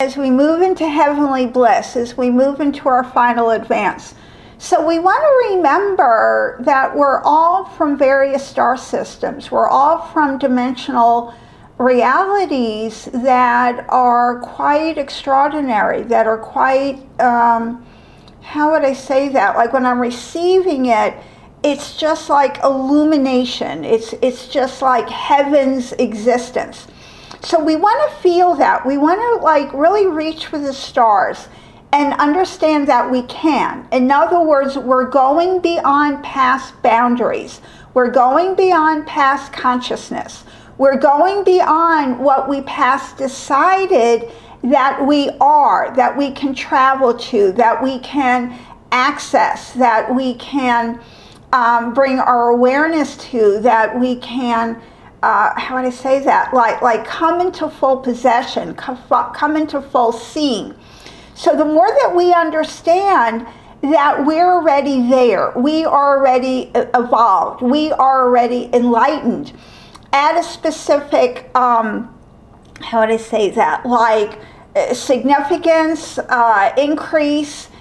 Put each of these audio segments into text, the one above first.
as we move into heavenly bliss, as we move into our final advance. So we want to remember that we're all from various star systems. We're all from dimensional realities that are quite extraordinary, that are quite, how would I say that? Like when I'm receiving it, it's just like illumination. It's just like heaven's existence. So we want to feel that. We want to like really reach for the stars and understand that we can. In other words, we're going beyond past boundaries. We're going beyond past consciousness. We're going beyond what we past decided that we are, that we can travel to, that we can access, that we can bring our awareness to, that we can, how would I say that? Like come into full possession, come into full seeing. So the more that we understand that we're already there, we are already evolved, we are already enlightened at a specific, how would I say that? Like significance, increase,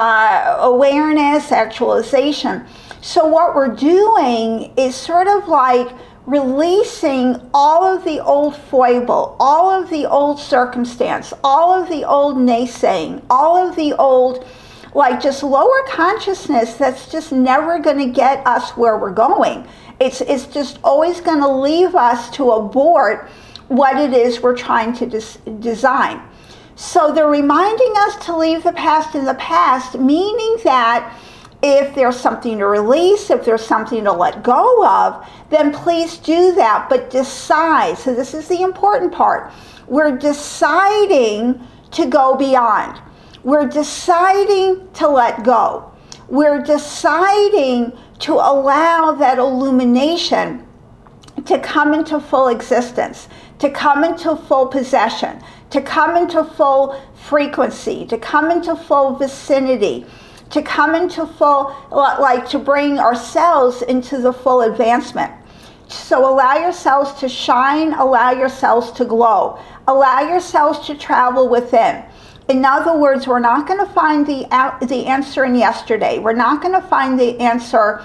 awareness, actualization. So what we're doing is sort of like releasing all of the old foible, all of the old circumstance, all of the old naysaying, all of the old, like just lower consciousness that's just never going to get us where we're going. It's just always going to leave us to abort what it is we're trying to design. So they're reminding us to leave the past in the past, meaning that if there's something to release, if there's something to let go of, then please do that, but decide. So this is the important part. We're deciding to go beyond. We're deciding to let go. We're deciding to allow that illumination to come into full existence, to come into full possession, to come into full frequency, to come into full vicinity, to come into full, like to bring ourselves into the full advancement. So allow yourselves to shine, allow yourselves to glow, allow yourselves to travel within. In other words, we're not going to find the answer in yesterday. We're not going to find the answer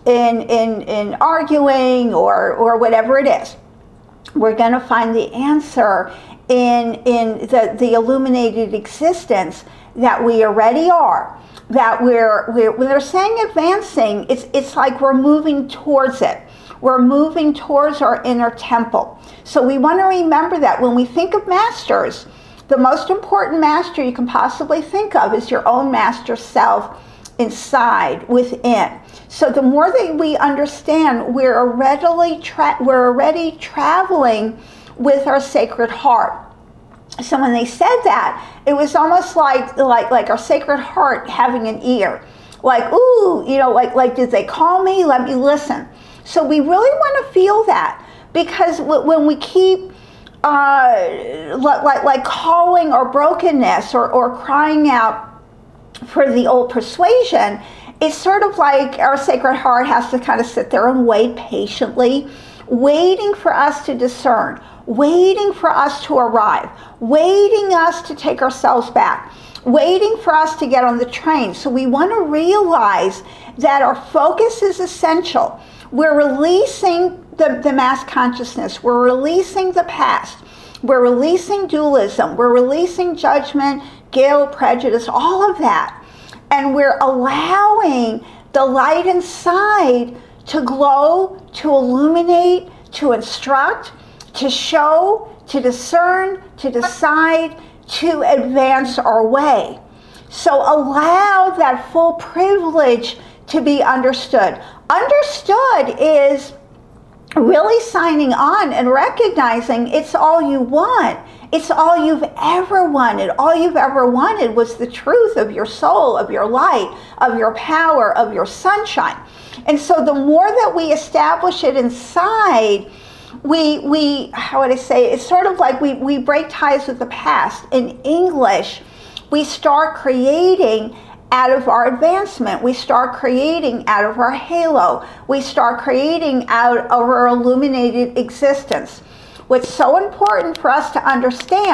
in arguing or whatever it is. We're going to find the answer in the illuminated existence that we already are. That when they're saying advancing, it's like we're moving towards it. We're moving towards our inner temple. So we want to remember that when we think of masters, the most important master you can possibly think of is your own master self inside, within. So the more that we understand, we're already traveling with our sacred heart. So when they said that, it was almost like our sacred heart having an ear. Like, ooh, like did they call me? Let me listen. So we really want to feel that, because when we keep like calling our brokenness or crying out for the old persuasion, it's sort of like our sacred heart has to kind of sit there and wait patiently, waiting for us to discern, waiting for us to arrive, waiting us to take ourselves back, waiting for us to get on the train. So we want to realize that our focus is essential. We're releasing the mass consciousness. We're releasing the past. We're releasing dualism. We're releasing judgment, guilt, prejudice, all of that. And we're allowing the light inside to glow, to illuminate, to instruct, to show, to discern, to decide, to advance our way. So allow that full privilege to be understood. Understood is really signing on and recognizing it's all you want. It's all you've ever wanted. All you've ever wanted was the truth of your soul, of your light, of your power, of your sunshine. And so the more that we establish it inside, we how would I say, it's sort of like we break ties with the past. In English, we start creating out of our advancement. We start creating out of our halo. We start creating out of our illuminated existence. What's so important for us to understand